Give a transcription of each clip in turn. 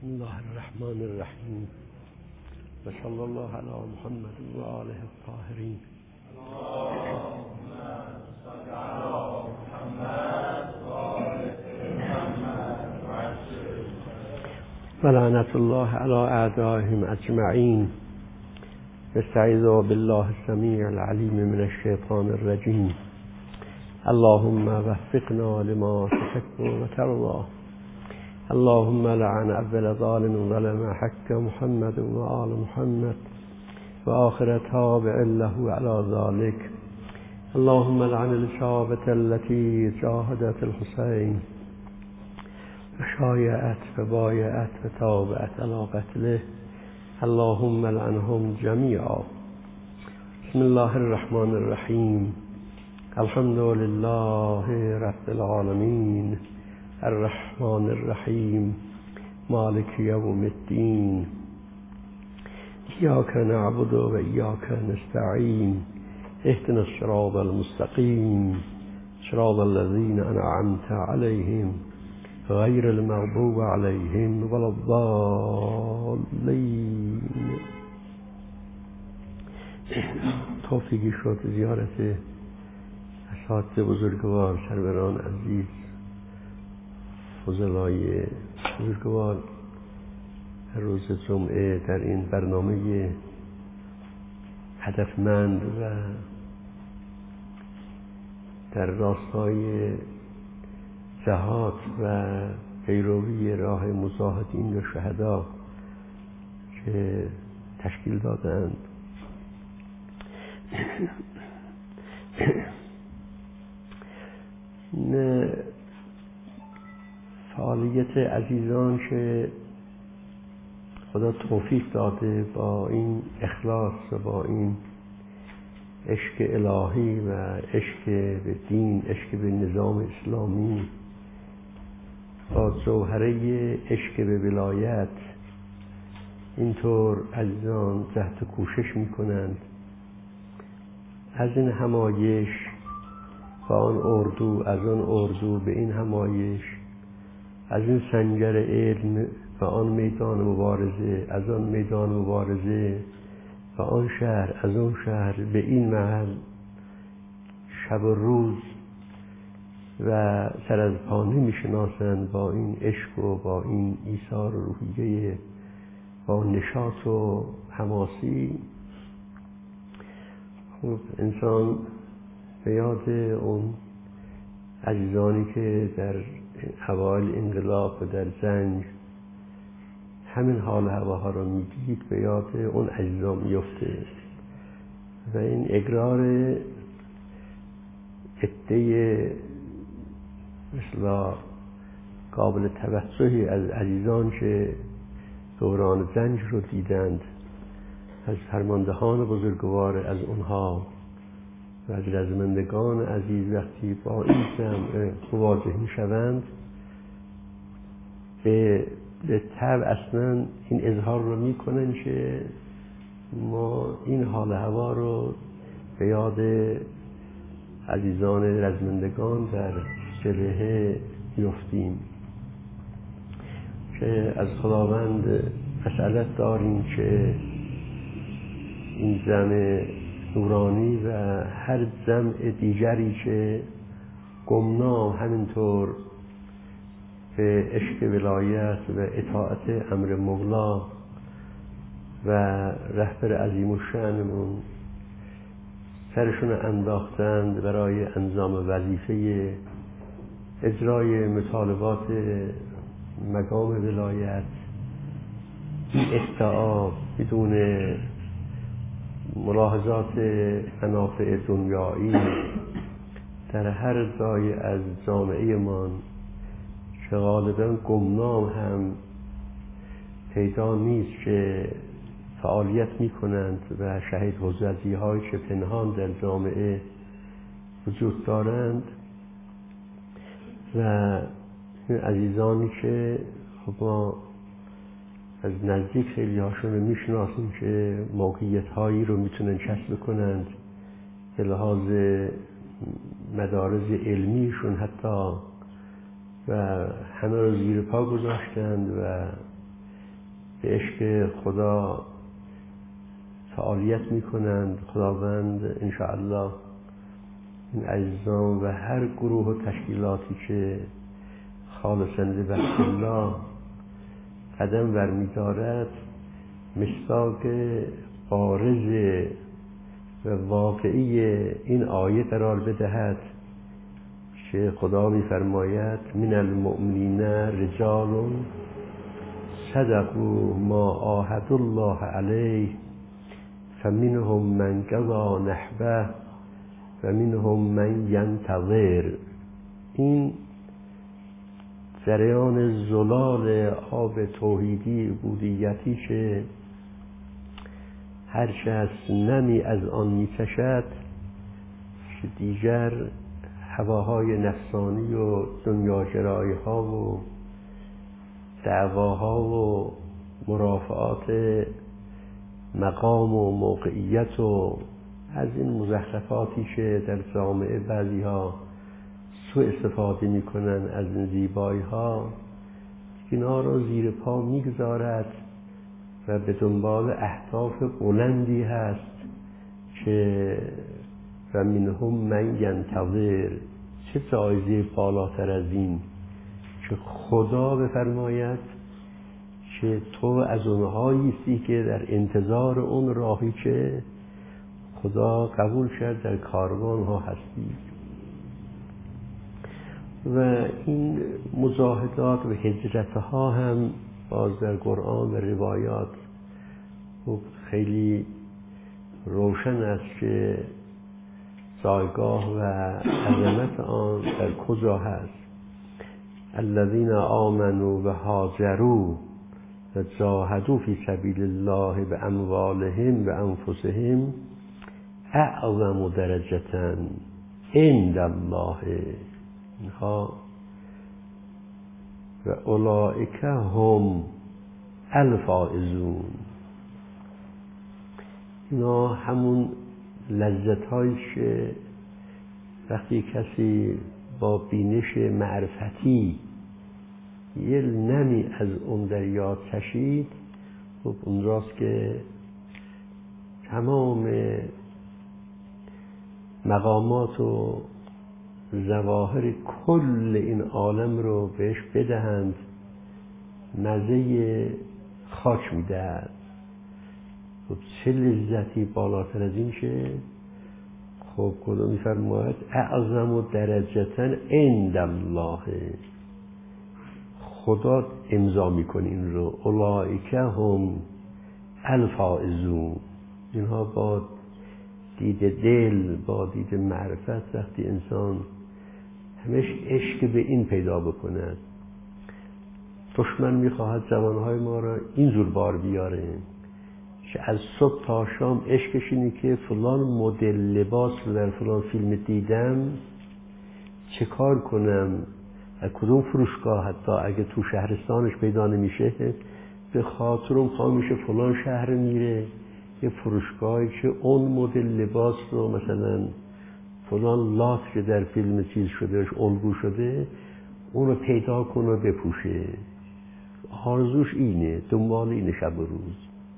بسم الله الرحمن الرحیم و صلی الله علی محمد و آله الطاهرین. اللهم صل علی محمد و آل محمد و لعنت الله علی اعدائهم اجمعین. استعیذ بالله السمیع العلیم من الشیطان الرجیم. اللهم وفقنا لما تحب و ترضى. اللهم لعن اول ظالم ظلم حق محمد و آل محمد و آخر تابع له على ذلك. اللهم لعن الإصابة التي جاهدت الحسين وشايعت وبايعت وتابعت على قتله. اللهم لعنهم جميعا. بسم الله الرحمن الرحيم. الحمد لله رب العالمين الرحمن الرحيم مالك يوم الدين. إياك نعبد وإياك نستعين. اهدنا الصراط المستقيم صراط الذين أنعمت عليهم غير المغضوب عليهم ولا الضالين. توفیقی شد زیارت اساتید بزرگوار، سروران عزیز، فضلای بزرگوار روز جمعه در این برنامه هدفمند و در راستای جهاد و پیروی راه مجاهدین و شهدا که تشکیل دادند. فعالیت عزیزان که خدا توفیق داده با این اخلاص و با این عشق الهی و عشق به دین، عشق به نظام اسلامی، با جوهره عشق به ولایت، اینطور عزیزان جهد و کوشش میکنند از این همایش با آن اردو، از آن اردو به این همایش، از این سنگر علم و آن میدان مبارزه، از آن میدان مبارزه و آن شهر، از آن شهر به این محل، شب و روز و سر از پا نمی‌شناسند با این عشق و با این ایثار و روحیه، با نشاط و حماسی. خب انسان به یاد اون عزیزانی که در اوایل انقلاب و در جنگ همین حال هواها را میدید، به یاد اون عزیزان میفته و این اقرار عده مثلا قابل توجهی از عزیزان که دوران جنگ رو دیدند، از فرماندهان بزرگوار از اونها و از رزمندگان عزیز، وقتی با این جمع مواجه میشوند به طبع اصلا این اظهار رو میکنن که ما این حال هوا رو به یاد عزیزان رزمندگان در جبهه میفتیم که از خداوند مسئلت داریم که این جمع نورانی و هر جمع دیگری که گمنام همینطور به عشق ولایت و اطاعت امر مولا و رهبر عظیم الشأنمون سرشون انداختند برای انجام وظیفه اجرای مطالبات مقام ولایت، این ادعا بدون ملاحظات منافع دنیایی در هر جای از جامعه من که غالبا گمنام هم پیدا نیست که فعالیت می کنند و شهید حجتی های که پنهان در جامعه وجود دارند و عزیزانی که خب ما از نزدیک خیلی هاشون رو می شناسیم که موقعیت هایی رو می تونن کسب کنند به لحاظ مدارج علمیشون حتی و همه رو زیر پا گذاشتند و به عشق خدا فعالیت میکنند. خداوند انشاءالله این عزیزان و هر گروه و تشکیلاتی که خالصاً لوجه الله قدم برمی‌دارد مصداق بارز و واقعی این آیه قرار بدهد که خدا می‌فرماید من المؤمنین رجال صدقوا ما عاهدوا الله علیه فمنهم من قضی نحبه و منهم من ینتظر. این جریان زلال آب توحیدی عبودیتی که هر شخص نمی از آن می‌چشد که دیگر هواهای نفسانی و دنیاگرایی ها و دعواها و مرافعات مقام و موقعیت و از این مزخرفاتی که در جامعه بعضی ها سوء استفاده میکنن از این زیبایی ها، اینا رو زیر پا میگذارد و به دنبال اهداف بلندی هست که و منهم من ینتظر. چه جایزه بالاتر از این که خدا بفرماید که تو از اونهاییستی که در انتظار اون راهی که خدا قبول کرد در کاروان ها هستی. و این مجاهدات و هجرت ها هم باز در قرآن و روایات خیلی روشن است که جایگاه و عظمت آن در کجا هست. الذین آمنوا و هاجروا و جاهدوا فی سبیل الله باموالهم و انفسهم اعظم درجة عند الله و اولئک هم الفائزون. اینا همون لذت هایی که وقتی کسی با بینش معرفتی یه نمی از اون دریا چشید، خب اون راست که تمام مقامات و ظواهر کل این عالم رو بهش بدهند، مزه خاک میدهد. خب چه لذتی بالاتر از این که خب خدا میفرماید اعظم درجة عند الله، خدا امضا میکنه این رو، اولئک هم الفائزون. اینها با دید دل، با دید معرفت، وقتی انسان همش عشق به این پیدا بکند، دشمن میخواهد زمانهای ما را اینجور بار بیاره که از صبح تا شام عشقش اینه که فلان مدل لباس رو در فلان فیلم دیدم، چه کار کنم، از کدوم فروشگاه، حتی اگه تو شهرستانش پیدا نمیشه به خاطرم پا میشه فلان شهر میره یه فروشگاهی که اون مدل لباس رو مثلا فلان لات که در فیلم چیز شده الگو شده اون رو پیدا کنه و بپوشه. آرزوش اینه، دنبال اینه شب و روز،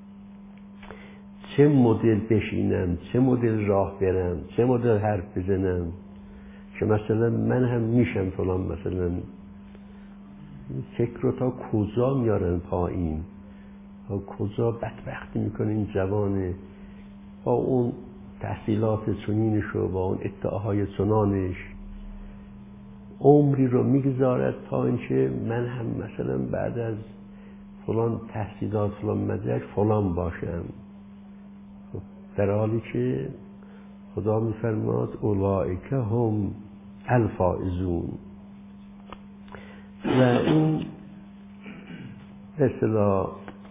چه مدل بشینم، چه مدل راه برم، چه مدل حرف بزنم که مثلا من هم میشم فلان. مثلا فکر رو تا کجا میارن پایین، تا کجا بدبختی میکنه این جوانه با اون تحصیلات چنینش و با اون ادعاهای چنانش، عمری رو میگذارد تا اینکه من هم مثلا بعد از فلان تحصیلات فلان مدرک فلان باشم، در حالی که خدا میفرماد اولئک هم الفائزون. و این به اصطلاح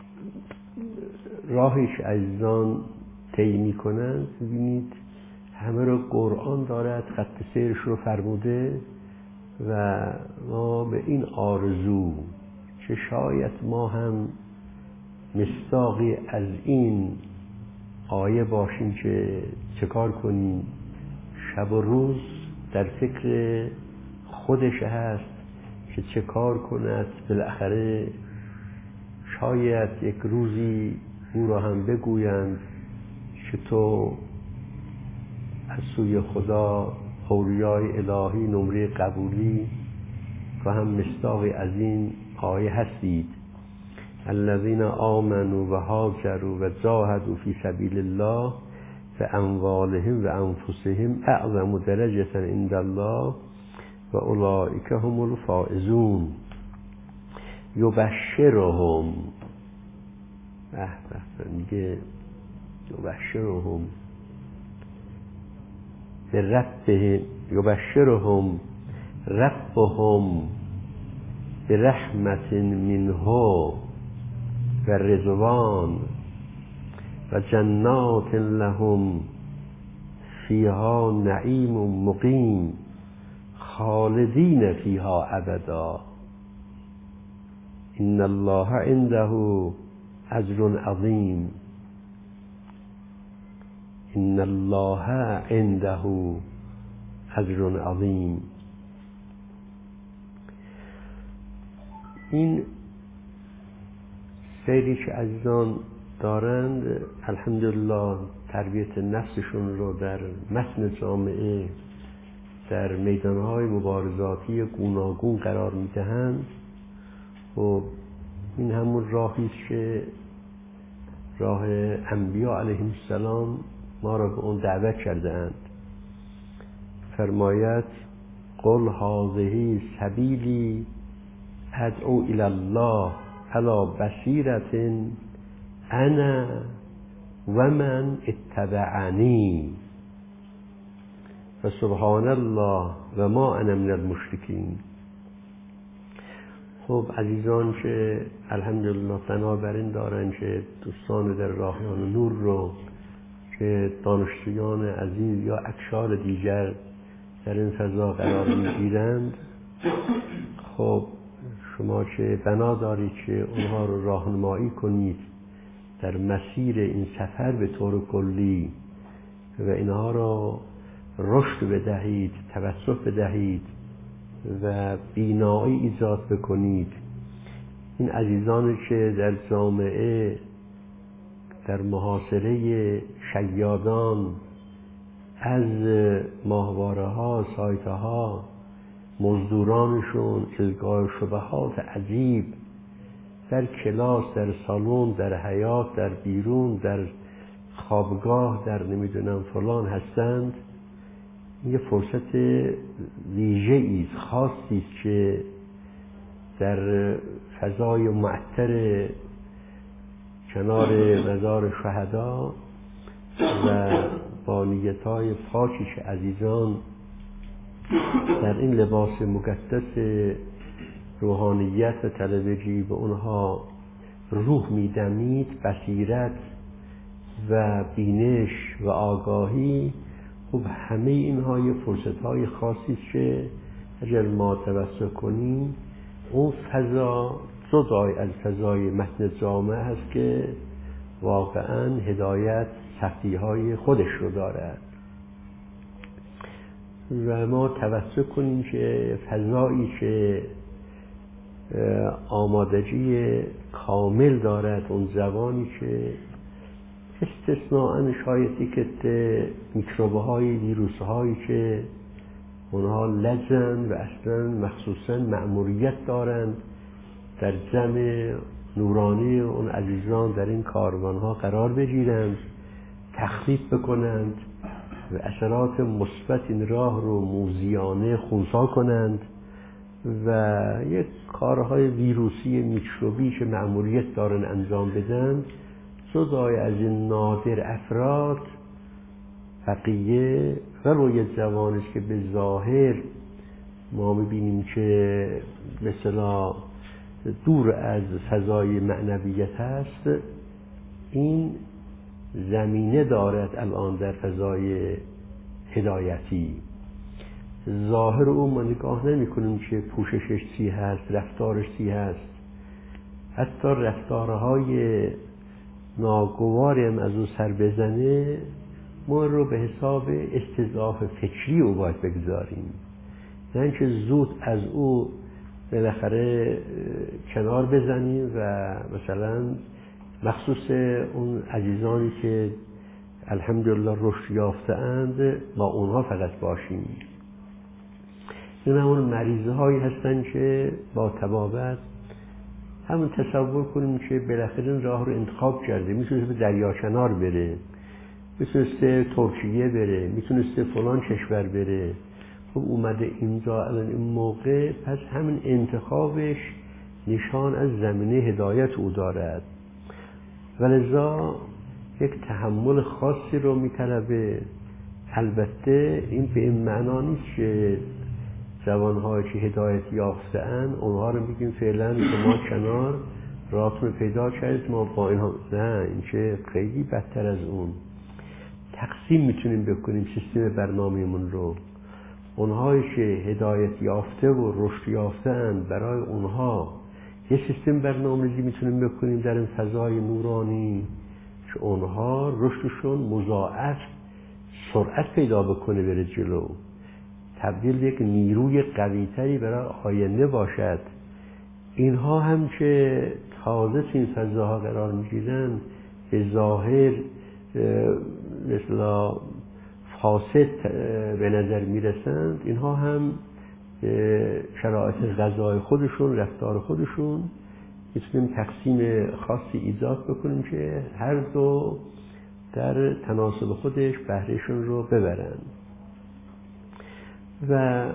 راهش عزیزان طی میکنند. ببینید همه رو قرآن دارد خط سیرش رو فرموده و ما به این آرزو که شاید ما هم مصداقی از این آیه باشیم که چه کار کنیم، شب و روز در فکر خودش هست که چه کار کند بالاخره شاید یک روزی او را هم بگویند که تو از سوی خدا اولیای الهی نمره قبولی و هم مصداقی از این آیه هستید. الذین آمنوا و هاجروا و جاهدوا فی سبیل الله باموالهم و انفسهم اعظم درجة عند الله و اولئک هم الفائزون. یبشرهم میگه یبشرهم بربهم، یبشرهم ربهم برحمت منه و رضوان و جنات لهم فیها نعیم مقیم خالدین فیها ابدا ان الله عنده اجر عظیم. ان الله عنده اجر عظیم. این سیری که عزیزان دارند الحمدلله تربیت نفسشون رو در متن جامعه در میدانهای مبارزاتی گوناگون قرار میدهند و این همون راهی است که راه انبیا علیهم السلام ما را به اون دعوت کرده اند. فرماید قل هذه سبیلی ادعو الی الله علی بصیرة انا و من اتبعنی و سبحان الله و ما انا من المشرکین. خب عزیزان که الحمدلله بنابراین دارن که دوستان در راهیان نور رو که دانشجویان عزیز یا اکشار دیگر در این فضا قرار میگیرند، خب شما که بنا دارید که اونها رو راهنمایی کنید در مسیر این سفر به طور کلی و اینها را رشد بدهید، توسط بدهید و بینایی ایجاد بکنید. این عزیزانی که در جامعه در محاصره شیادان از ماهواره ها، سایت ها، مزدورانشون، القای شبهات عجیب در کلاس، در سالن، در حیاط، در بیرون، در خوابگاه، در نمیدونم فلان هستند، یه فرصت ویژه‌ای است، خاصی است که در فضای معطر کنار مزار شهدا و با نیت‌های پاکی که عزیزان در این لباس مقدس روحانیت و طلبگی به اونها روح میدمید، بصیرت و بینش و آگاهی. خب همه اینها یه فرصت‌های خاصی است که اگر ما توسط کنیم اون فضا جدای از فضای متن جامعه هست که واقعا هدایت سختی‌های خودش رو دارد و ما توسط کنیم که فضایی که آمادگی کامل دارد، اون زبانی که استثناءً شاید یک میکروب‌های ویروس‌هایی که اونها لجن و اصلا مخصوصاً مأموریت دارند در جمع نورانی اون عزیزان در این کاروان‌ها قرار بگیرند، تخریب بکنند و اثرات مثبت این راه رو موذیانه خنثی کنند و یک کارهای ویروسی میکروبی که مأموریت دارن انجام بدن. جدای از این نادر افراد بقیه و روی جوانی که به ظاهر ما میبینیم که به اصطلاح دور از فضای معنویت هست، این زمینه دارد الان در فضای هدایتی. ظاهر اون ما نگاه نمی کنیم که پوششش چی هست، رفتارش چی هست. حتی رفتارهای ناگواری هم از او سر بزنه ما رو به حساب استضعاف فکری او باید بگذاریم، نه اینکه زود از او بالاخره کنار بزنیم و مثلا مخصوص اون عزیزانی که الحمدلله رشد یافته اند با اونها فقط باشیم. این همون مریضه هایی هستن که با تبابت همون تصور کنیم که بالاخره این راه رو انتخاب کرده، میتونسته به دریا کنار بره، میتونسته ترکیه بره، میتونسته فلان کشور بره، خب اومده اینجا الان این موقع، پس همین انتخابش نشان از زمینه هدایت او دارد و لذا یک تحمل خاصی رو میطلبه. البته این به این معنا نیست که جوان‌هایی که هدایت یافته‌اند اونها رو میگیم فعلا شما کنار راهتون پیدا کردید ما با اینها، نه، این که خیلی بدتر از اون. تقسیم میتونیم بکنیم سیستم برنامه‌مون رو. اونهایی که هدایت یافته و رشد یافته‌اند برای اونها یه سیستم برنامه‌ریزی میتونیم بکنیم در این فضای نورانی که اونها رشدشون مضاعف سرعت پیدا بکنه بره جلو، تبدیل یک نیروی قوی‌تری برای آینده باشد. اینها هم که تازه تو این فضاها قرار میگیرن به ظاهر مثلا فاسد به نظر میرسند، اینها هم شرایط غذای خودشون، رفتار خودشون میتونیم تقسیم خاصی ایجاد بکنیم که هر دو در تناسب خودش بهرهشون رو ببرن. و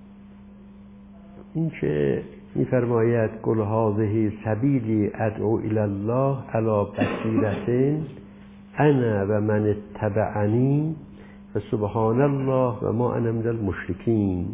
این که میفرماید قل هذه سبیلی ادعو الی الله علی بصیرة انا و من اتبعنی و سبحان الله و ما انا من المشرکین.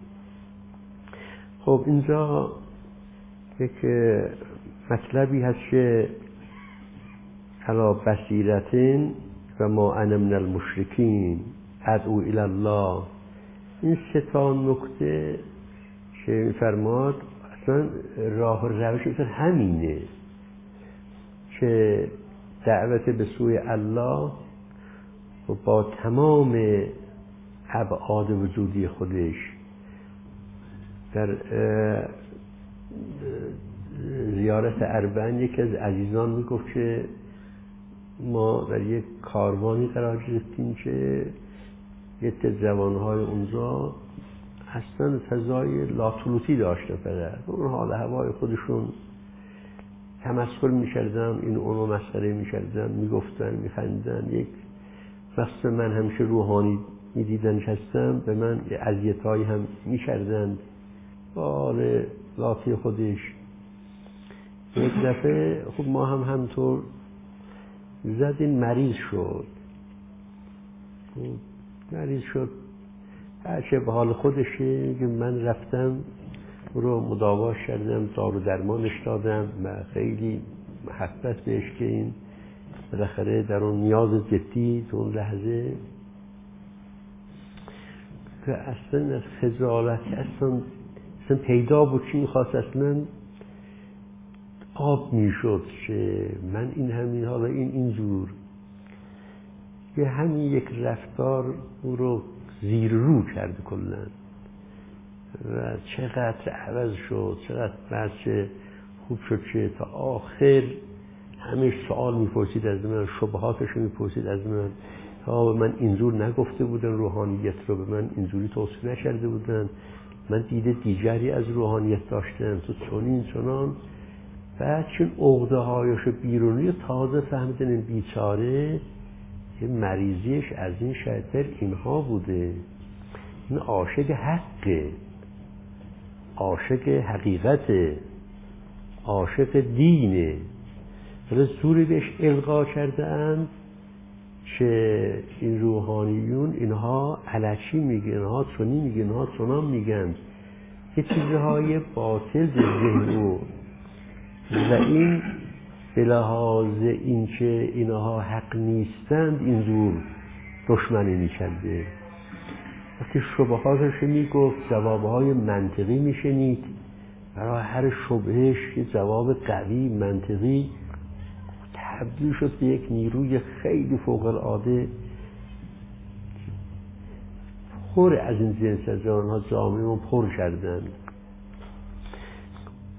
خب اینجا یک مطلبی هست که علی بصیرة و ما انا من المشرکین ادعو الی الله، این سه تا نکته که می‌فرماد اصلا راه و روش اصلا همینه که دعوت به سوی الله و با تمام ابعاد وجودی خودش. در زیارت اربعین یکی از عزیزان میگفت که ما در یک کاروانی قرار گرفتیم که یک جوانهای اونجا اصلا فضای لاطلوتی داشته، فقط اون حال هوای خودشون تمسخر می‌کردن، این اونو مسخره می‌کردن، میگفتن، میخندن. یک وقت من همیشه روحانی میدیدن هستم به من اذیت‌هایی هم می‌کردن با لاطی خودش. یک دفعه خب ما هم همطور زدیم، مریض شد هرچه به حال خودشه که من رفتم رو مداواش کردم، دارو درمانش دادم و خیلی محبت بهش که این بالاخره در اون نیاز جدی تو اون لحظه که اصلا از خجالت اصلا پیدا بود که میخواست اصلا آب میشد که من این همین حالا اینجور که همین یک رفتار او رو زیر رو کرد کلن و چقدر عوض شد، چقدر بچه خوب شد که تا آخر همیش سوال میپرسید از من، شبهاتش میپرسید از من. تا به من اینجور نگفته بودن روحانیت رو، به من اینجوری توصیف نکرده بودن، من دیده دیگری از روحانیت داشتم تو چنین چنان. بعد چون عقده هایش بیرونی تازه فهمیدن این بیچاره یه مریضیش از این شدتر اینها بوده. این عاشق حقه، عاشق حقیقته، عاشق دینه، ولی زوری بهش القا کرده اند که این روحانیون اینها علکی میگن، اینها چنین میگن، اینها چنان میگن، یه چیزهای باطل به ذهن او و این به لحاظ این که اینها حق نیستند اینجور دشمنی میکرده. وقتی شبهاتش میگفت جوابهای منطقی میشنید، برای هر شبهش یه جواب قوی منطقی، تبدیل شد به یک نیروی خیلی فوق العاده. پر از این جنس از آنها جامعه رو پر کردند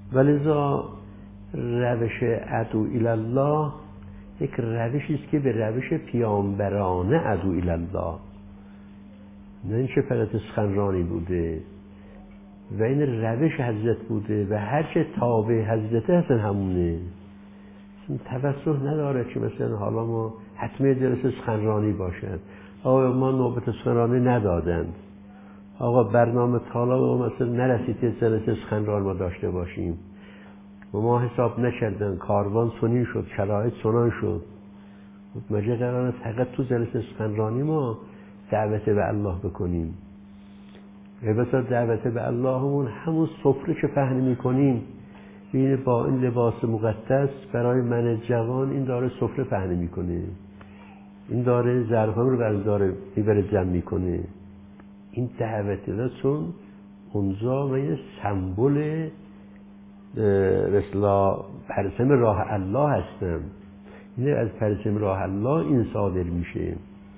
ولذا روش عدو الله یک روشی است که به روش پیامبرانه عدو الله، نه اینکه فقط سخنرانی بوده و این روش حضرت بوده و هرچه تابع حضرت هستن همونه. توسط نداره که مثلا حالا ما حتمی جلسه سخنرانی باشد. آقا ما نوبت سخنرانی ندادند، آقا برنامه طالا مثلا نرسید که جلسه سخنرانی ما داشته باشیم و ما حساب نکردن، کاروان سنین شد، شرایط سنان شد. مجه قراره فقط تو جلسه سخنرانی ما دعوت به الله بکنیم. البته دعوت به اللهمون همون سفره که پهن میکنیم، این با این لباس مقدس برای من جوان این داره سفره پهن میکنه، این داره ظرفا رو داره میبره جمع میکنه. این دعوت الله چون اونجا من یه سمبل رسلا پرچم راه الله هستم، این از پرچم راه الله این صادر میشه.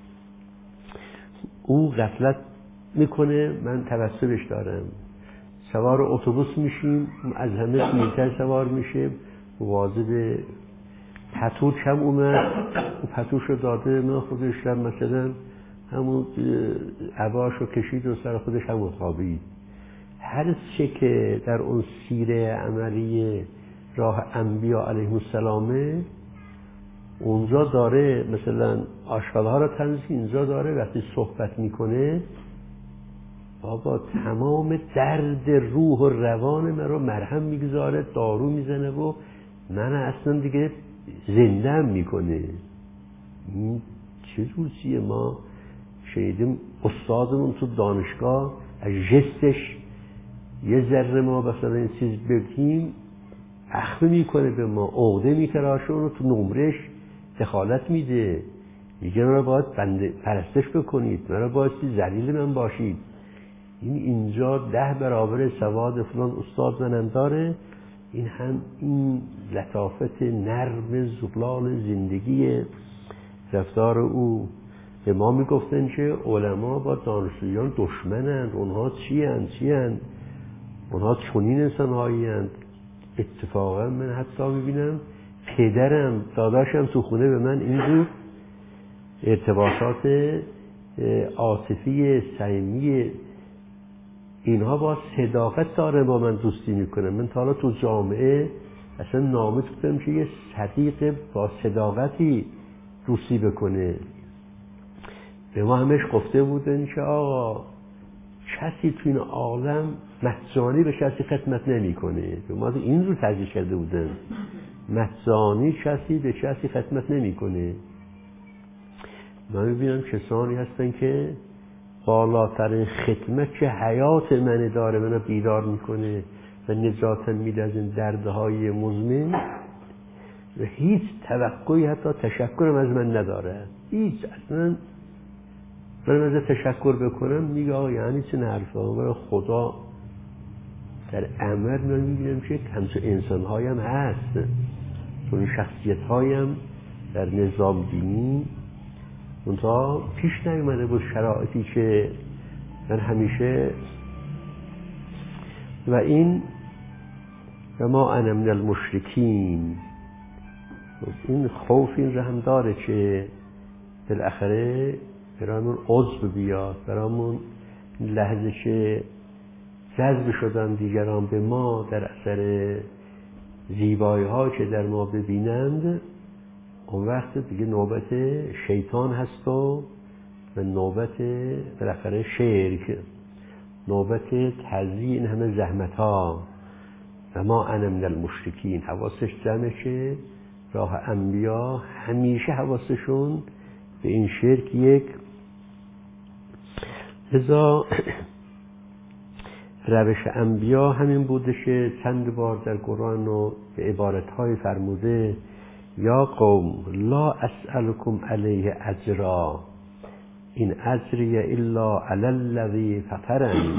او غفلت میکنه، من توسلش دارم. سوار اتوبوس میشیم، از همه پیرتر سوار میشه، واجب پتو کم اومد، پتوش رو داده، من خودش هم مثلا همون عباش رو کشید و سر خودش هم خوابید. هر چه که در اون سیره عملی راه انبیا علیهم السلامه اونجا داره، مثلا آشغالها رو تمیز، اینجا داره وقتی صحبت میکنه بابا تمام درد روح و روان من رو مرهم میگذاره، دارو میزنه و من اصلا دیگه زنده هم میکنه. این چه روزیه؟ ما شنیدیم استادمون تو دانشگاه از جستش یه ذره ما مثلا این چیز بگیم اخم میکنه به ما، عقده میتراشه، اونو تو نمرش دخالت میده، میگه من رو باید پرستش بکنید، من رو باید ذلیل من باشید. این اینجا 10 برابر سواد فلان استاد منم داره. این هم این لطافت نرم زغلال زندگی رفتار او. به ما میگفتن که علما با دانشجویان دشمنند، اونها چی هستند، اونها چنین انسان‌هایی هستند. اتفاقا من حتی میبینم پدرم داداشم تو خونه به من اینجور ارتباطات عاطفی صمیمی، اینها با صداقت داره با من دوستی میکنه. من تا حالا تو جامعه اصلا نامه بودم که یه صدیق با صداقتی دوستی بکنه. به ما همش گفته بودن که آقا کسی تو این عالم مهزانی به کسی خدمت نمیکنه. به ما این رو ترجیح کرده بودن، مهزانی کسی به کسی خدمت نمیکنه. من میبینم کسانی هستن که بالاترین خدمت که حیات من داره، منو بیدار میکنه و نجاتم میده از این دردهای مزمن و هیچ توقعی حتی تشکرم از من نداره. هیچ اصلا من از تشکر بکنم میگه آقا یعنی چه حرفا؟ برای خدا در عمل من میبینم که همچون انسان‌هایی هم هست، چون شخصیت‌هایی هم در نظام دینی اونتا پیش نیومده بود شرایطی که من همیشه و این و ما انا من المشرکین. این خوف این رو هم داره که بالاخره برامون عضو بیاد، برامون لحظه که جذب شدن دیگران به ما در اثر زیبایی ها که در ما ببینند، اون وقت دیگه نوبت شیطان هست و نوبت بالاخره شرک، نوبت تضییع این همه زحمت ها. و ما انا من المشرکین، حواسش جمعه که راه انبیا همیشه حواسشون به این شرک یک. لذا روش انبیا همین بوده که چند بار در قرآن و به عبارتهای فرموده یا قوم لا اسألكم علیه اجرا این اجری الا علی الذی فطرنی.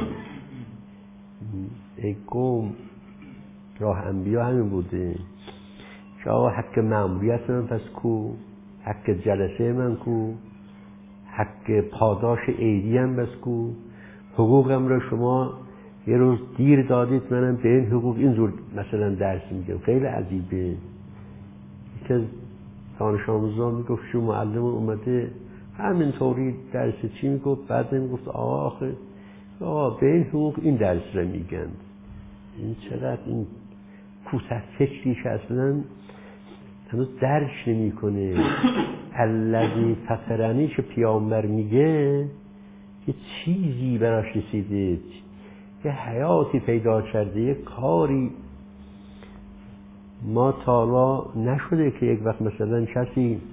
ای قوم، راه انبیا همین بوده که آقا حق مأموریت من پس کو، حق جلسه من کو، حق پاداش عیدی هم بس کو، حقوقم را شما یه روز دیر دادید منم به این حقوق اینجور مثلا درس میگم. خیلی عجیبه. یکی از دانش آموزان میگفت شو معلم اومده همینطوری درس چی میگفت، بعد میگفت آخه به این حقوق این درس رو میگن. این چقدر این کوته فکریش اصلا هنوز درک نمیکنه. الذی فطرنی که پیامبر میگه یه چیزی براش رسیده، یه حیاتی پیدا کرده، یه کاری ما تا حالا نشده که یک وقت مثلا کسی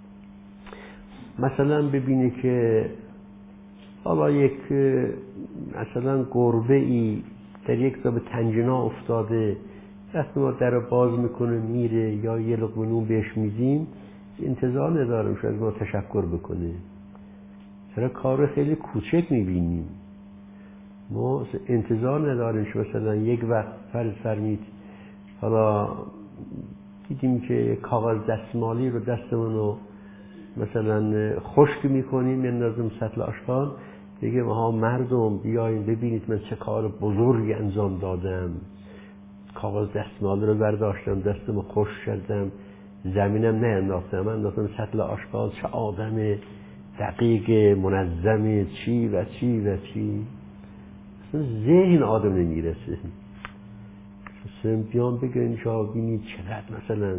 مثلا ببینه که حالا یک مثلا گربه ای در یک جا به تنگنا افتاده، وقتی ما در باز میکنه میره یا یه لقمه نون بهش میدیم انتظار ندارم شاید ما تشکر بکنه. چرا کار خیلی کوچک میبینیم، ما انتظار نداریم که مثلا یک وقت فرمید حالا دیدیم که کاغذ دستمالی رو دستمون رو مثلا خشک میکنیم میندازیم سطل آشغال، دیگه ما مردم بیاین ببینید من چه کار بزرگی انجام دادم، کاغذ دستمالی رو برداشتم دستمو خشک کردم زمینم نینداختم، انداختم سطل آشغال، چه آدم دقیق منظم، چی و چی و چی. اصلا ذهن آدم نمیرسه. اصلا بیان بگن شما بینید چقدر مثلا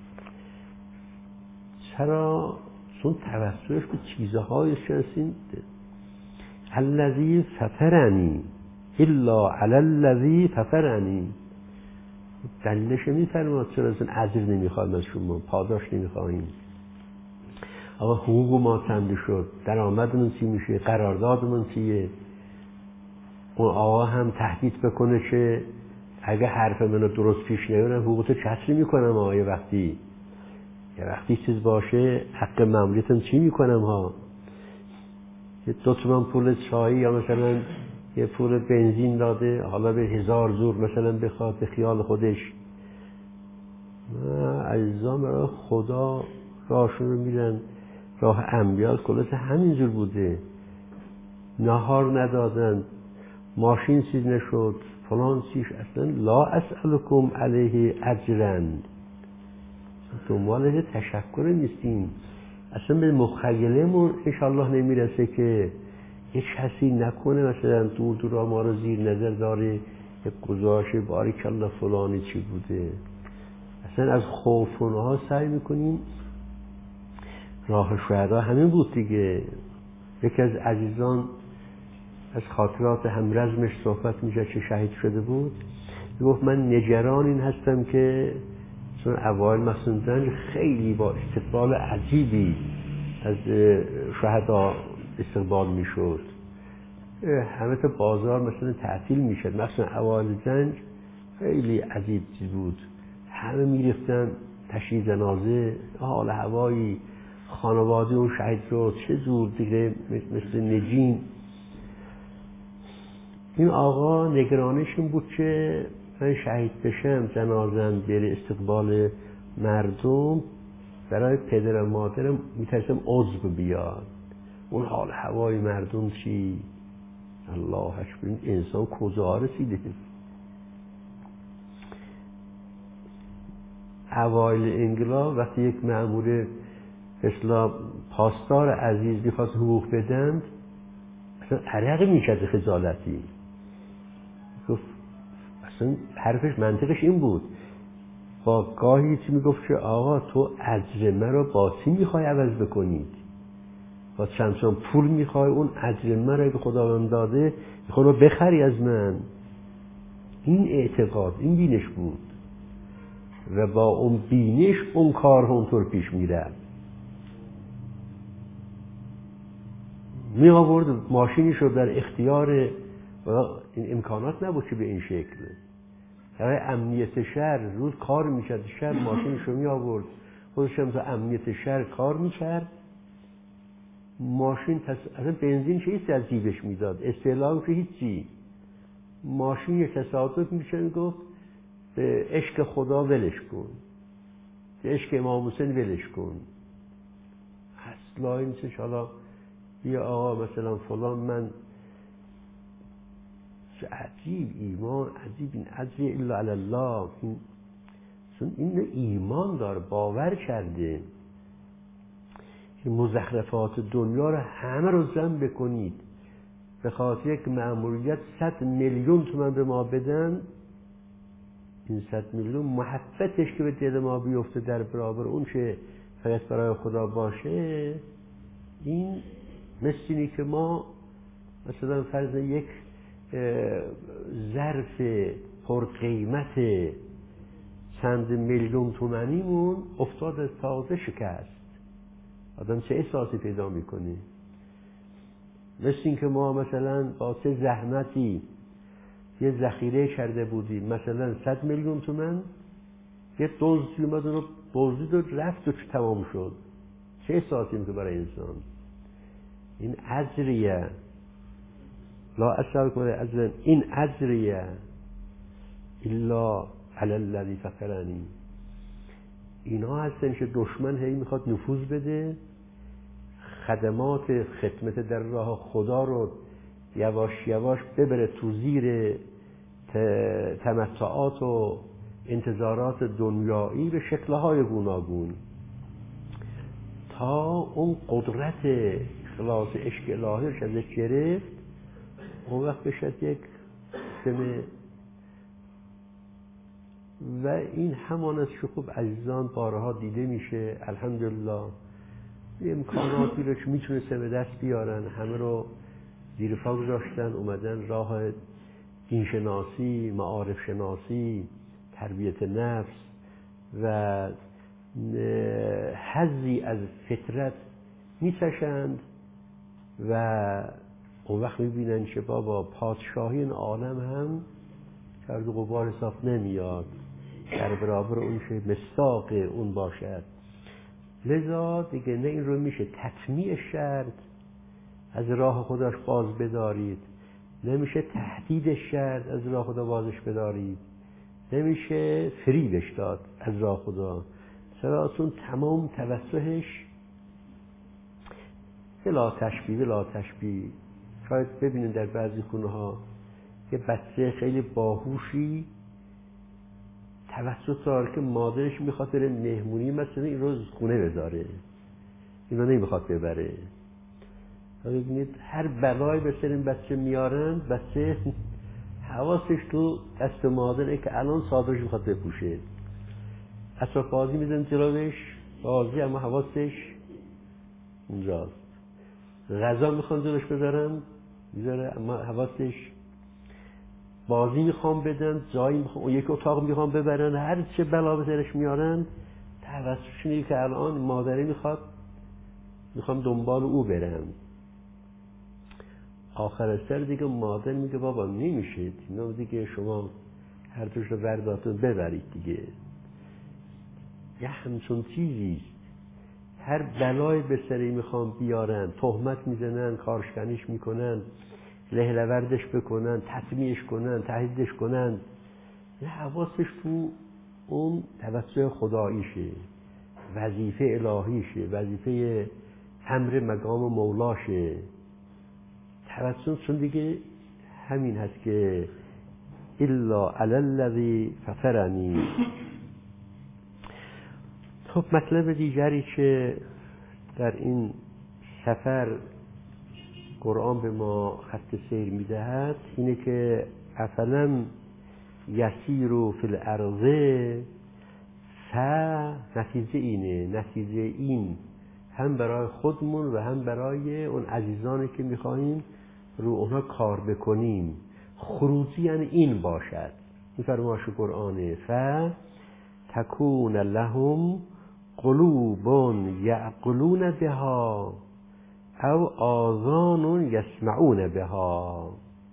چرا چون توسطش به چیزهای شنسین الذی فطرنی الا علی الذی فطرنی. دلیلش میفرماد چرا اصلا اجر نمیخواد از شما، پاداش نمیخواهیم. آقا حقوق ما چند شد، درآمدمون چی میشه، قراردادمون چیه. اون آقا هم تهدید بکنه که اگه حرف منو درست پیش نیارم حقوقتو کسر میکنم ها، یه وقتی چیز باشه حق مملیتم چی میکنم ها. یه 2 تومن پول چایی یا مثلا یه پول بنزین داده، حالا به 1000 زور مثلا بخواد به خیال خودش. عزیزان برای خدا راهشون رو میرن راه انبیاء کلت همینجور بوده. نهار ندادن، ماشین چیز نشد، فلان چیش، اصلا لا اسألکم علیه اجرا، دنبال تشکر نیستیم. اصلا به مخیلمون انشالله نمیرسه که یک کسی نکنه مثلا دور ما رو زیر نظر داره، یک گذاشته باریکالله فلانی چی بوده. اصلا از خوف اونها سعی میکنیم. راه شهدا همین بود دیگه. یکی از عزیزان از خاطرات همرزمش صحبت میشه که شهید شده بود، گفت من نگران این هستم که چون اوایل مثلا خیلی با استقبال عجیبی از شهدا استقبال میشد، همه تا بازار مثلا تعطیل میشد، مثلا اوایل زنج خیلی عجیب بود، همه میرفتن تشییع جنازه، حال هوایی خانواده اون شهید رو چه زور دیگه مثل نجین. این آقا نگرانش این بود که من شهید بشم جنازم بره استقبال مردم، برای پدر و مادرم میترسم عضو بیاد، اون حال هوای مردم چی. الله اکبر، این انسان کجا رسیده. اوایل انقلاب وقتی یک مأمور اصلاح پاسدار عزیز میخواست حقوق بدند اصلا عرق میکرد خجالتی. گفت اصلا حرفش منطقش این بود، با گاهی چی میگفت که آقا تو اجر من رو با چی میخوای عوض بکنید، با چند پول میخوای اون اجر من رو که خداوند داده میخوای رو بخری از من. این اعتقاد، این بینش بود و با اون بینش اون کار اونطور پیش میره. می آورد ماشینی شد در اختیار، این امکانات نبود که به این شکل. برای امنیت شهر روز کار میکرد، شهر ماشینش رو می آورد خودش هم تو امنیت شهر کار میکرد. ماشین اصلا بنزین چیزی از جیبش میداد، استعلاقش هیچی. ماشین یک تصادف میشه، گفت به عشق خدا ولش کن، به عشق امام حسین ولش کن. اصلا این چه حالا بیا آقا مثلا فلان من عجیب ایمان، عجیب این اجری الا علی الله، این ایمان داره، باور کرده که مزخرفات دنیا رو همه رو جمع بکنید به خاطر یک مأموریت 100 میلیون تومان به ما بدن، این 100 میلیون محبتش که به دل ما بیفته در برابر اون چه فقط برای خدا باشه، این مثل اینی که ما مثلا فرض یک ظرف پرقیمت چند میلیون تومانیمون افتاد از تازه شکست، آدم چه احساسی پیدا میکنه؟ مثل این که ما مثلا با چه زحمتی یه ذخیره کرده بودیم مثلا 100 میلیون تومان، یه دزدی اومد رو دزدید و رفت و تمام شد، چه احساسی میکنه برای انسان؟ این اجریه لا اسألکم علیه اجرا این اجریه الا علی الذی فطرنی. اینا هستن که دشمن هی میخواد نفوذ بده، خدمات خدمت در راه خدا رو یواش یواش ببره تو زیر تمتعات و انتظارات دنیایی به شکل‌های گوناگون، تا اون قدرت خلاص عشق الهی رو ازش گرفت، اون وقت بشد یک سمه. و این همان است که خوب عزیزان بارها دیده میشه. الحمدلله امکاناتی رو که میتونسته به دست بیارن همه رو زیر پا گذاشتن، اومدن راه دینشناسی، معارف شناسی، تربیت نفس و حظی از فطرت میچشند و اون وقت میبینن که بابا پادشاهی این عالم هم کرد و غبار حساب نمیاد در برابر اون که مصداق اون باشد. لذا دیگه نه این رو میشه تطمیع شرط از راه خودش باز بدارید، نمیشه تهدید شرط از راه خدا بازش بدارید، نمیشه فریبش داد از راه خدا. چون تمام توسهش بلا تشبیه. شاید ببینید در بعضی خونه ها یه بچه خیلی باهوشی توسط داره که مادرش میخواد بره مهمونی مثلا این روز خونه بذاره، اینو نمیخواد ببره. ببینید هر بلایی به سر این بچه میارن، بچه حواسش تو دست مادره که الان صادرش میخواد بپوشه، اطراف بازی میزن جلوش بازی، اما حواسش اونجاست. غذا میخوان جلوش بذارن میذاره، اما حواسش بازی میخوام بدن، جایی میخوام یک اتاق میخوام ببرن، هر چه بلا به سرش میارن توسطش اینه که الان مادره میخوام دنبال او برن. آخر سر دیگه مادر میگه بابا نمیشه، اینا دیگه شما هر توش رو برداتون ببرید دیگه. یه همچون چیزیست، هر بلای به سری میخوام بیارن، تهمت میزنن، کارشکنیش میکنن، لهلوردش بکنن، تطمیعش کنن، تهدیدش کنن، یه حواسش تو اون توسط خداییشه، وظیفه الهیشه، وظیفه امر مقام مولاشه. توسط چون دیگه همین هست که الا علی الذی فطرنی. خب مطلب دیگری که در این سفر قرآن به ما خط سیر میدهد اینه که افلم یسیروا فی الارض، نتیجه این هم برای خودمون و هم برای اون عزیزانی که میخواهیم رو اونها کار بکنیم. خروجی یعنی این باشد، این فرمایش قرآنه. تکون لهم قلوب یعقلون بها او آذان یسمعون بها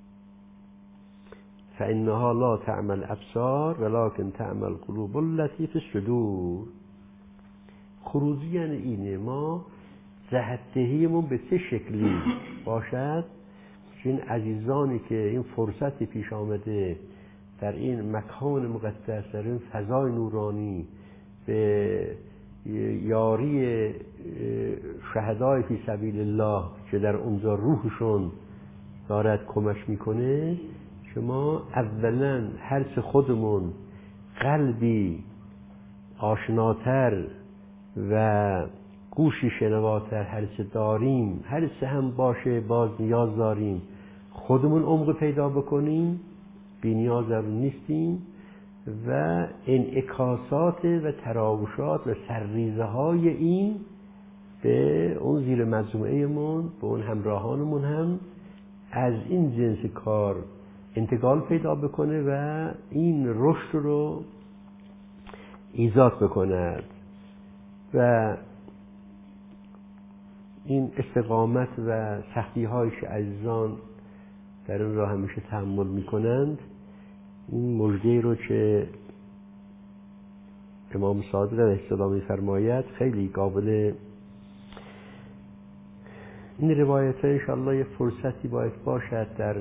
فانها لا تعمى الابصار ولكن تعمى القلوب التي في الصدور. خروجی یعنی اینه، ما جهت‌دهیمون به چه شکلی باشد که این عزیزانی که این فرصتی پیش آمده در این مکان مقدس، در این فضای نورانی، به یاری شهدای فی سبیل الله که در اونجا روحشون دارد کمک میکنه، شما اولا هرچه خودمون قلبی آشناتر و گوشی شنواتر هرچه داریم، هرچه هم باشه باز نیاز داریم خودمون عمق پیدا بکنیم، بی نیاز نیستیم و انعکاسات و تراوشات و سرریزه های این به اون زیر مجموعهمون، به اون همراهانمون هم از این جنس کار انتقال پیدا بکنه و این رشد رو ایجاد بکند و این استقامت و سختی هایی که عزیزان در این راه همیشه تحمل میکنند، این مژده رو که امام صادق علیه السلام می‌فرماید خیلی قابل این روایت ها انشاءالله یه فرصتی باید باشد در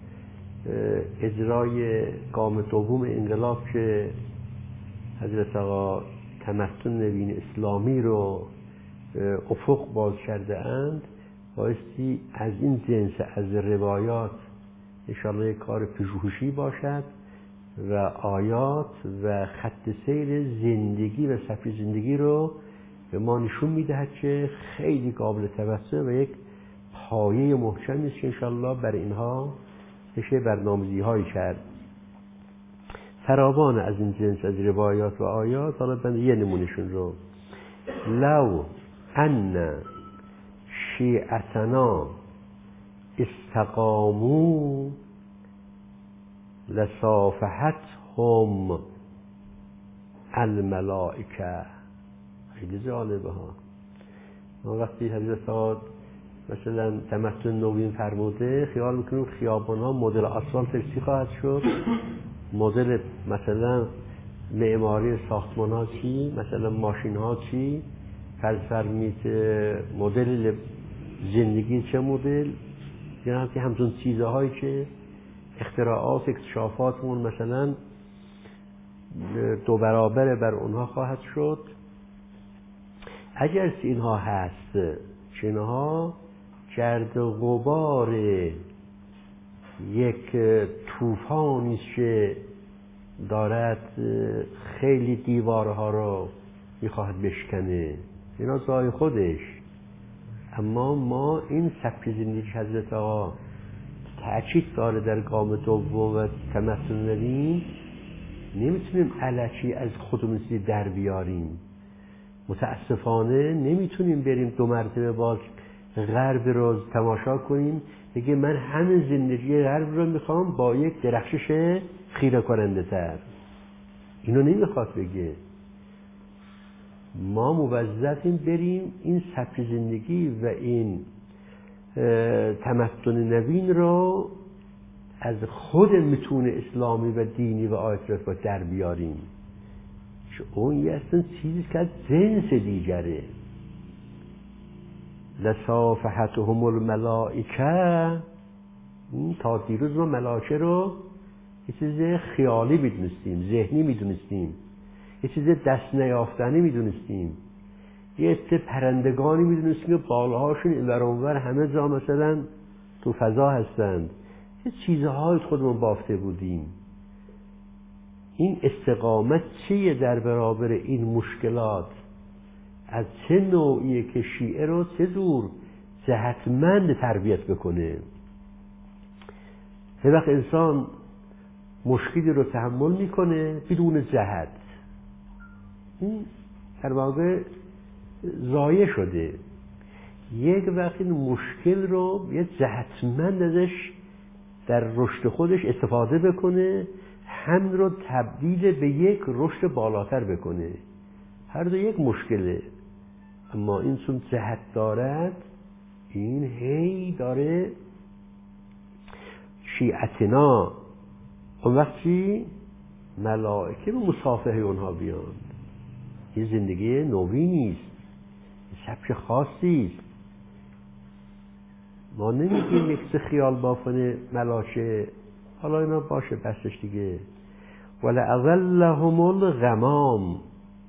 اجرای گام دوم انقلاب که حضرت آقا تمدن نوین اسلامی رو افق باز کرده اند، بایستی از این جنس از روایات انشاءالله کار پژوهشی باشد و آیات و خط سیر زندگی و سفر زندگی رو به ما نشون میدهد که خیلی قابل توسع و یک پایه محکمی است که انشاءالله بر اینها بشه برنامه‌ریزی هایی کرد. فراوان از این جنس از روایات و آیات، حالا بنده یه نمونهشون رو: لو ان شیعتنا استقاموا لصافحتهم الملائکه. خیلی جالبه ها. ما وقتی حضرت آقا مثلا تمدن نوین فرموده خیال میکنیم خیابان ها مدل آسفالتش چی خواهد شد، مدل مثلا معماری ساختمان ها چی، مثلا ماشین ها چی، فرمید مدل زندگی چه مدل، یعنی که همچون چیزهایی که اختراعات اکتشافاتمون مثلا 2 برابر بر اونها خواهد شد. اگر اینها هست که اینها گرد و غبار یک طوفانی است که دارد خیلی دیوارها رو میخواهد بشکنه، اینا جای خودش، اما ما این سبک زندگی حضرت آقا تأکید داره در گام دوم و تمدن نوین، نمیتونیم الکی از خودمون در بیاریم. متاسفانه نمیتونیم بریم 2 مرتبه باز غرب رو تماشا کنیم بگه من همین زندگی غرب رو میخوام با یک درخشش خیره کننده تر. اینو نمیخواد بگه. ما موظفیم بریم این سبک زندگی و این تمدن نوین رو از خود متون اسلامی و دینی و آیات رو در بیاریم. اون یه اصلا چیزی که از جنس دیگره. لصافحتهم الملائکه، تا دیروز ما ملائکه رو یه چیز خیالی میدونستیم، ذهنی میدونستیم، یه چیز دست نیافتنی میدونستیم، یه عده پرندگانی میدونستیم که بالهاشون اینور اونور همه جا مثلا تو فضا هستند، یه چیزهایی خودمون بافته بودیم. این استقامت چیه در برابر این مشکلات؟ از چه نوعیه که شیعه رو چه جور جهتمند تربیت بکنه؟ یه وقت انسان مشکلی رو تحمل میکنه بدون جهت، این در واقع ضایع شده. یک وقت این مشکل رو یه جهتمند ازش در رشد خودش استفاده بکنه، هم رو تبدیل به یک رشد بالاتر بکنه. هر دو یک مشکله، اما این چون جهت دارد، این هی داره شیعتنا اون وقتی ملائکه به مصافحه اونها بیان. این زندگی نوینی است، سبک خاصی است. ما نمیگیم یک چه خیال بافن ملائکه، حالا اینا باشه بسش دیگه. ولأظلهم الغمام،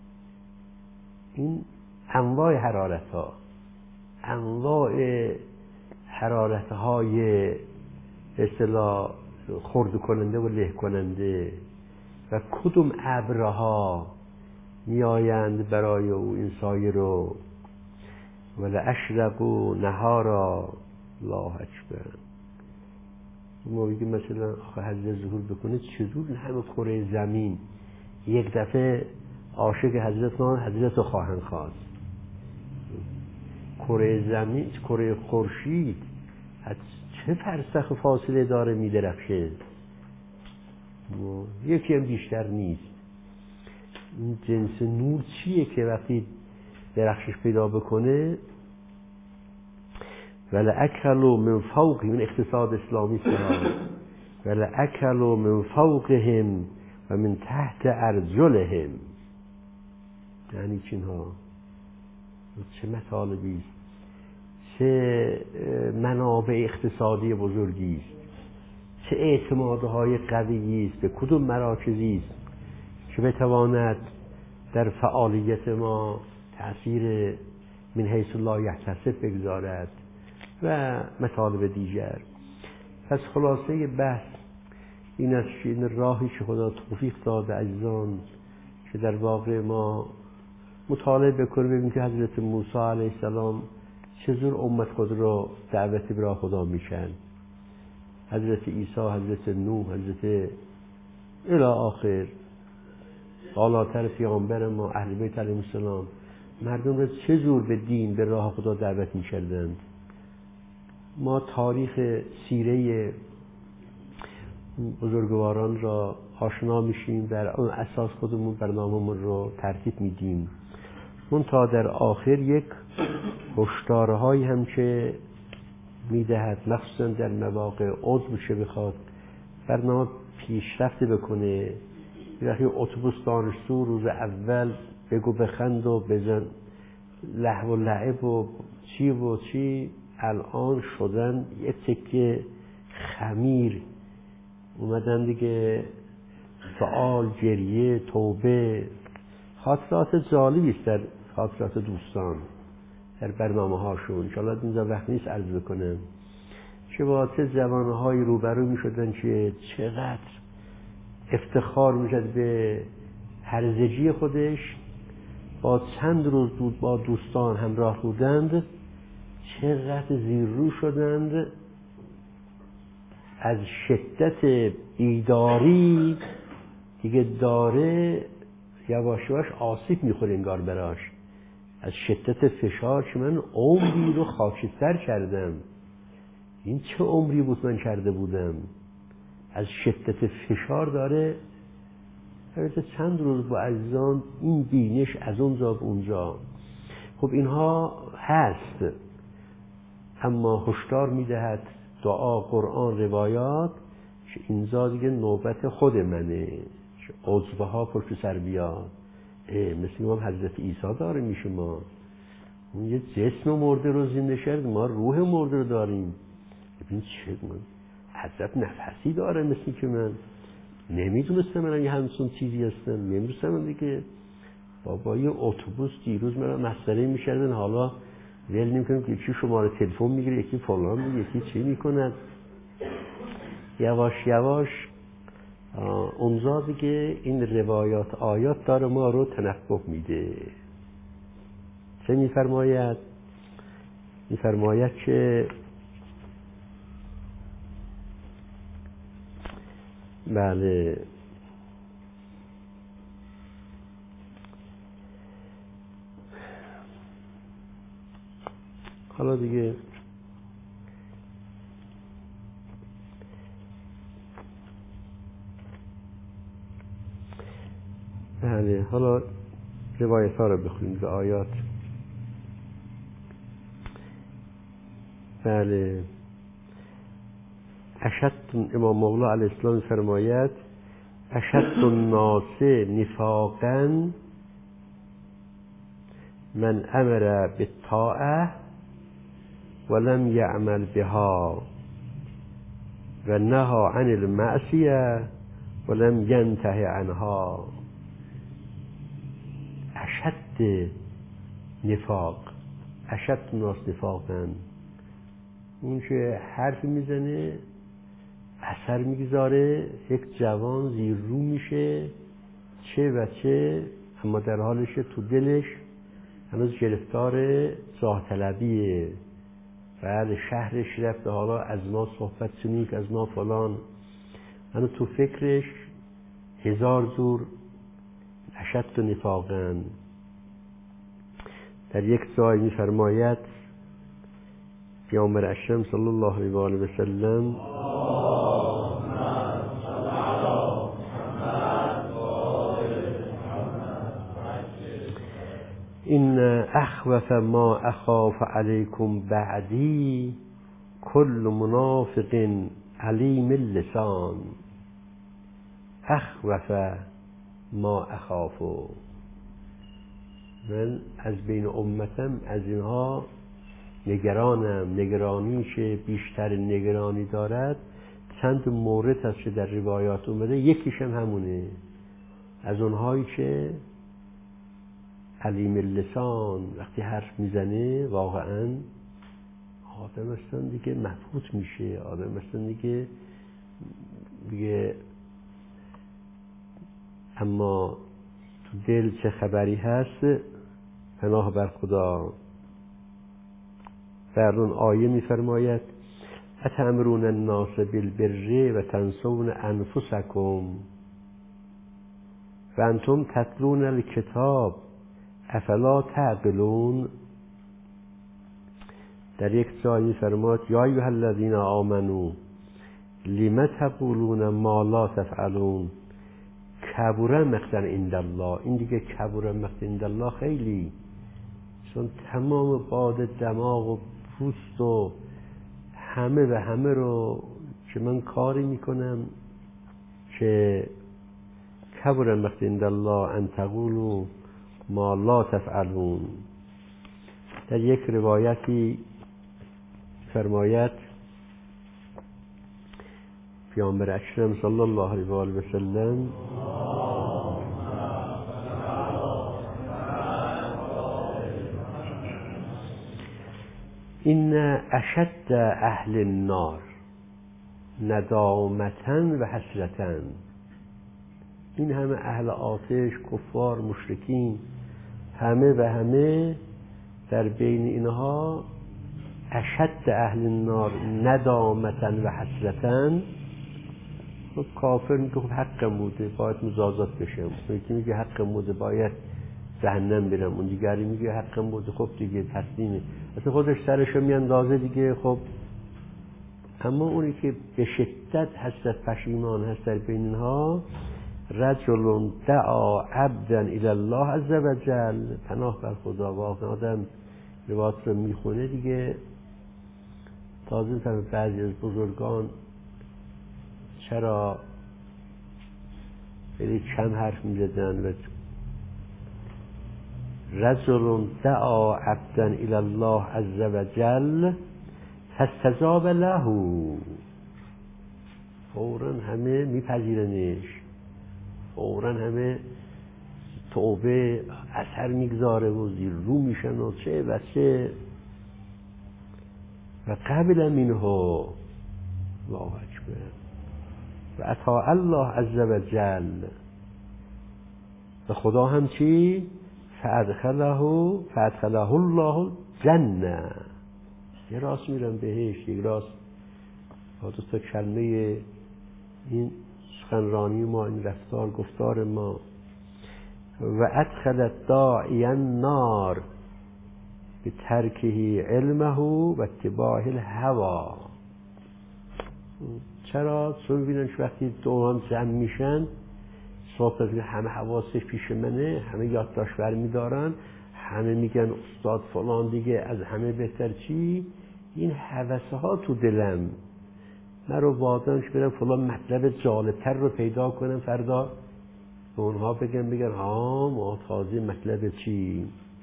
این انواع حرارت ها، انواع حرارت های اصطلاح خرد کننده و له کننده و کدوم ابرها میآیند برای او این سایه رو ولاشربوا نهارا. الله اکبر. ما بگیم مثلا آخه حضرت ظهور بکنه چطور همه کره زمین یک دفعه عاشق حضرت رو خواهند خواست؟ کره زمین، کره خورشید از چه فرسخ فاصله داره میدرخشه؟ یکی هم بیشتر نیست. این جنس نور چیه که وقتی درخشش پیدا بکنه ولأکلوا من فوقهم، این اقتصاد اسلامی سلام، ولأکلوا من فوقهم و من تحت ارجلهم. یعنی چینها چه مطالبی است، چه منابع اقتصادی بزرگی است، چه اعتمادهای قوی است، به کدوم مراکزی است که بتواند در فعالیت ما تأثیر من حیث لا یحتسب بگذارد و مطالب دیگر. پس خلاصه بحث این است که این راهی که خدا توفیق داده عزیزان که در واقع ما مطالعه بکنیم ببینیم که حضرت موسی علیه السلام چطور امت خود را دعوت به راه خدا میشن، حضرت عیسی، حضرت نوح، حضرت الی آخر بالاتر پیامبر ما اهل بیت علیهم السلام مردم را چطور به دین به راه خدا دعوت می‌کردند. ما تاریخ سیره بزرگواران را آشنا میشیم، در اون اساس خودمون برنامه‌مون رو ترتیب میدیم. منتها در آخر یک هشدارهایی هم که میدهد، مخصوصا در مواقع عضو شه بخواد برنامه پیشرفت بکنه. وقتی اتوبوس دانشجو روز اول بگو بخند و بزن لهو و لعب و چی الان شدن یه تکه خمیر، اومدن دیگه سؤال، گریه، توبه. خاطرات جالبی است در خاطرات دوستان در برنامه هاشون. انشاءالله اینجا وقت نیست عرض بکنم که با چه جوانهایی روبرو می شدن که چقدر افتخار می شد به هرزگی خودش، با چند روز با دوستان همراه بودند چقدر زیر رو شدند، از شدت بیداری دیگه داره یواش یواش آسیب میخوره انگار براش، از شدت فشار که من عمری رو خاکستر کردم، این چه عمری بود من کرده بودم، از شدت فشار داره. البته چند روز با عزیزان این بینش از اونجا به اونجا. خب اینها هست، اما هشدار میدهد دعا، قرآن، روایات که اینجا دیگه نوبت خود منه، عضوه ها پشت سر بیاد. مثل ما حضرت عیسی داره میشه، ما اون یه جسم مرده رو زنده کرد، ما روح مرده رو داریم. ببین چه من حضرت نفسی داره، مثل که من نمیدونستم من یه همسون چیزی هستم، نمیدونستم من دیگه. بابا یه اتوبوس دیروز من مسئله میشردن، حالا ول نمیکنم که یکی شماره تلفن میگیره، یکی فلان میگه، یکی چی میکند. یواش یواش اونجا دیگه این روایات آیات داره ما رو تنبه میده. چه میفرماید؟ میفرماید که بله حالا دیگه بله حالا روایت ها رو بخونیم به آیات. بله اشد امام مغلا علیه السلام فرماید اشد الناس نفاقا من امر بالطاعه ولم يعمل بها و نهى عن المعصیه ولم ينته عنها. اشد نفاق، اشد الناس نفاقا، اون که حرف میزنه اثر میگذاره، یک جوان زیر رو میشه چه و چه، اما در حالش تو دلش هنوز گرفتار جاه طلبیه. بعد شهرش رفته، حالا از ما صحبت کنید، از ما فلان، هنوز تو فکرش هزار جور اشد و نفاقاً. در یک جای می‌فرماید پیامبر اکرم صلی الله علیه و آله و سلم این اخوف ما اخاف علیکم بعدی کل منافق علیم اللسان. اخوف ما اخاف، من از بین امتم از اینها نگرانم. نگرانی که بیشتر نگرانی دارد چند مورد هست که در روایات اومده، یکیش هم همونه، از اونهایی که علیم اللسان، وقتی حرف میزنه واقعا آدم اصلا دیگه مفوت میشه، آدم اصلا دیگه اما تو دل چه خبری هست پناه بر خدا. در اون آیه میفرماید اتأمرون الناس بالبر و تنسون انفسکم و انتم تتلون الکتاب افلا تعقلون. در یک جای میفرماید یا ایها الذین آمنوا لم تقولون ما لا تفعلون کبر مقتا عند الله. این دیگه کبر مقتا عند الله خیلی، چون تمام باد دماغ و پوست و همه و همه رو که من کاری میکنم که کبر مقتا عند الله ان تقولوا ما لا تفعلون. در یک روایتی فرماید پیامبر اکرم صلی الله علیه و آله و سلم این اشد اهل النار ندامتا و حسرتا. این همه اهل آتش، کفار، مشرکین، همه و همه در بین اینها اشد اهل النار ندامتا و حسرتا. خب کافر میگه خب حقم بوده باید مجازات بشم، یکی میگه حقم بوده باید جهنم برم، اون دیگری میگه حقم بوده خب دیگه تسلیمه، اصلا خودش سرشو میاندازه دیگه. خب اما اونی که به شدت حسرت پشیمان هست در بین اینها رجل دعا عبدا الی الله عز وجل. پناه بر خدا، واقعا آدم روایت رو میخونه دیگه تازه میفهمه بعضی از بزرگان چرا خیلی کم حرف میزدن. و رجل دعا عبدا الی الله عز وجل فاستجاب له، فوراً همه میپذیرنش، فوراً همه توبه اثر میگذاره و زیر رو میشن و چه و چه. و قبل منه الله اکبر و اطاع الله عز وجل، و خدا هم چی؟ فادخله الله جنه. یه راست میرم بهش، یک راست با دوست کلمه این سخنرانی ما، این رفتار گفتار ما. و ادخل الداعی النار به ترکه علمه و اتباع الهوا. چرا؟ چون ببینن که وقتی دوران جمع میشن صحبت همه حواسش پیش منه، همه یادداشت برمی‌دارن، همه میگن استاد فلان دیگه از همه بهتر چی، این هوسه ها تو دلم من رو وادارش برم فلان مطلب جالبتر رو پیدا کنم، فردا به اونها بگن ها ما تازه مطلب چی.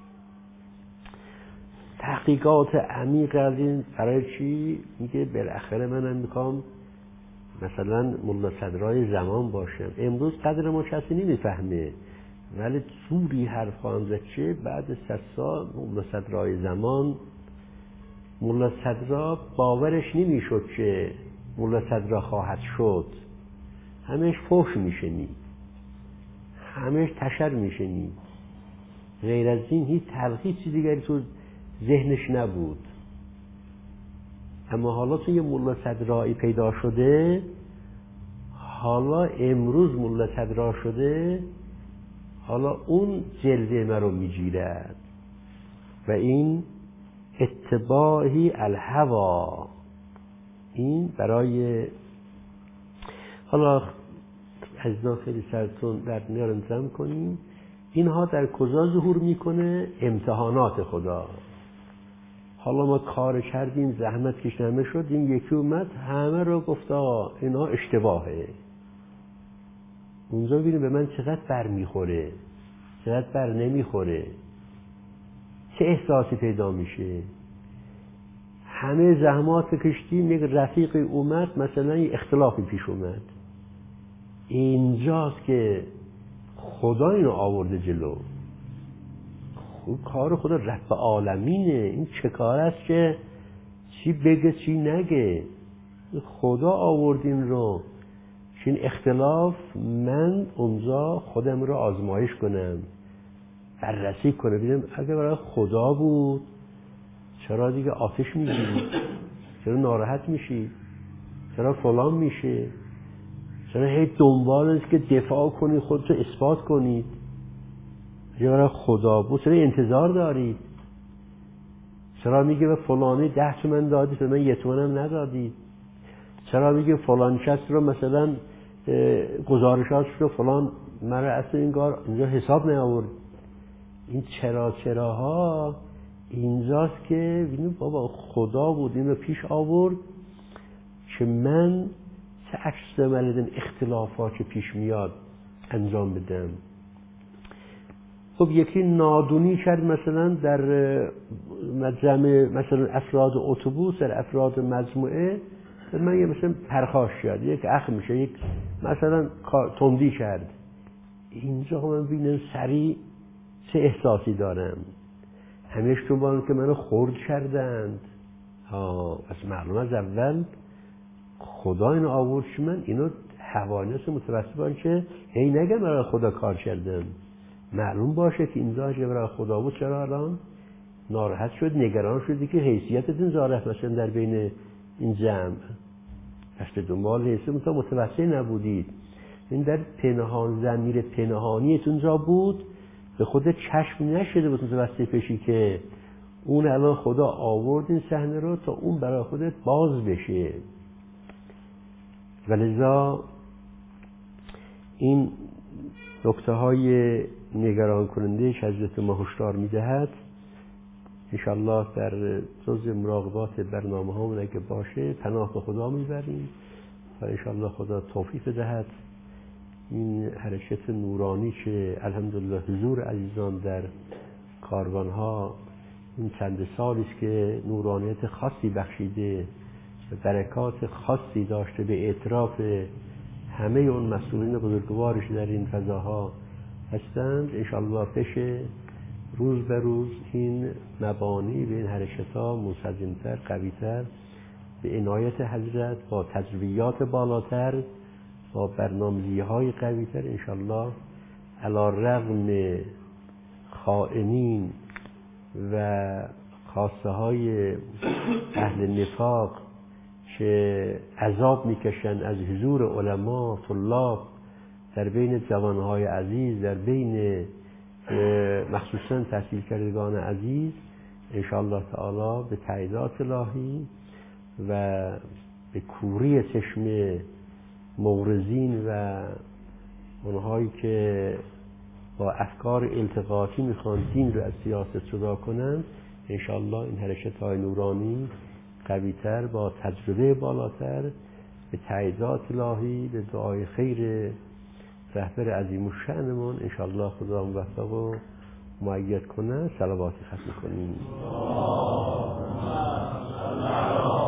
تحقیقات عمیق از این برای چی؟ میگه بالاخره منم میخوام مثلا ملا صدرای زمان باشم. امروز قدر ما کسی نمیفهمه، ولی طوری حرف خواهم زد که بعد 100 سال ملا صدرای زمان، ملا صدرا باورش نمیشد که ملا صدرا خواهد شد، همش فحش میشنید، همش تشر میشنید، غیر از این هیچ تلخی چیز دیگری تو ذهنش نبود. اما حالا تو یه ملا صدرایی پیدا شده، حالا امروز ملا صدرا شده، حالا اون جلوه من رو میگیرد و این اتباعی الهوا. این برای حالا عزیزان خیلی سرتون در میار انتظام کنیم، اینها در کجا ظهور میکنه؟ امتحانات خدا. حالا ما کار کردیم، زحمت کشیدیم، شدیم، یکی اومد همه رو گفت اینا اشتباهه. اونجا ببینیم به من چقدر بر میخوره، چقدر بر نمیخوره، چه احساسی پیدا میشه. همه زحمات کشیدیم، یک رفیقی اومد مثلا یه اختلافی پیش اومد، اینجاست که خدا اینو آورده جلو. کار خدا رب عالمینه. این چه کار است که چی بگه چی نگه؟ خدا آورد این رو که این اختلاف من اونجا خودم رو آزمایش کنم، بررسی کنم، ببینم اگه برای خدا بود چرا دیگه آتش میگیری؟ چرا ناراحت میشی؟ چرا فلان میشه؟ چرا هی دنبال است که دفاع کنی، خودتو اثبات کنید؟ اگه برای خدا بود چرا انتظار دارید؟ چرا میگه به فلانی 10 تومن دادید من 1 تومنم ندادید؟ چرا میگه فلان کس رو مثلا گزارشاتش رو فلان مرا اصلا اینجا حساب نیاورد؟ این چراها اینجاست که ببینید بابا خدا بود این رو پیش آورد که من چه عکس عمل اختلافات که پیش میاد انجام بدم. خب یکی نادونی کرد مثلا در جمع مثلا افراد اتوبوس، در افراد مجموعه، من یه مثلا پرخاش کرد، یک اخ میشه، یک مثلا تندی کرد. اینجا من ببینم سریع چه احساسی دارم. همیشه تو بانم که منو خرد کردند. پس معلوم از اول خدا اینو آورد که من اینو حوانیت متوسط بان که هی نگم برای خدا کار کردم. معلوم باشه که اینجا اگه برای خدا بود چرا الان ناراحت شد، نگران شدی که حیثیتتون ظاهر مثلا در بین این جمع پس به دنبال حیثیت متوسط نبودید. این در پنهان ضمیر پنهانیتون جا بود، به خود چشم نشده بود متوسط پیشی که اون الان خدا آورد این صحنه رو تا اون برای خودت باز بشه. ولذا این نکته های نگران کننده که حضرت ما هشدار میدهد انشاءالله در جزء مراقبات برنامه ها اگه باشه پناه به خدا میبریم و انشاءالله خدا توفیق دهد این حرکت نورانی که الحمدلله حضور عزیزان در کاروان ها این چند سالی است که نورانیت خاصی بخشیده و برکات خاصی داشته به اعتراف همه اون مسئولین بزرگوارش در این فضاها هستند. انشاءالله بشه روز به روز این مبانی به این حرکت ها منسجمتر، قویتر، به عنایت حضرت با تجربیات بالاتر، با برنامه‌ریزی های قویتر انشاءالله علی رغم خائنین و خواسته های اهل نفاق که عذاب میکشن از حضور علما طلاب در بین جوانهای عزیز، در بین مخصوصا تحصیل کردگان عزیز، انشاءالله تعالی به تاییدات الهی و به کوری چشم مورزین و اونهایی که با افکار التقاطی میخوان دین رو از سیاست جدا کنن، انشاءالله این حرکت های نورانی قویتر با تجربه بالاتر به تاییدات الهی به دعای خیر رهبر عظیم الشأنمون انشاءالله خدا موفق و مؤید کنه. صلواتی ختم کنیم.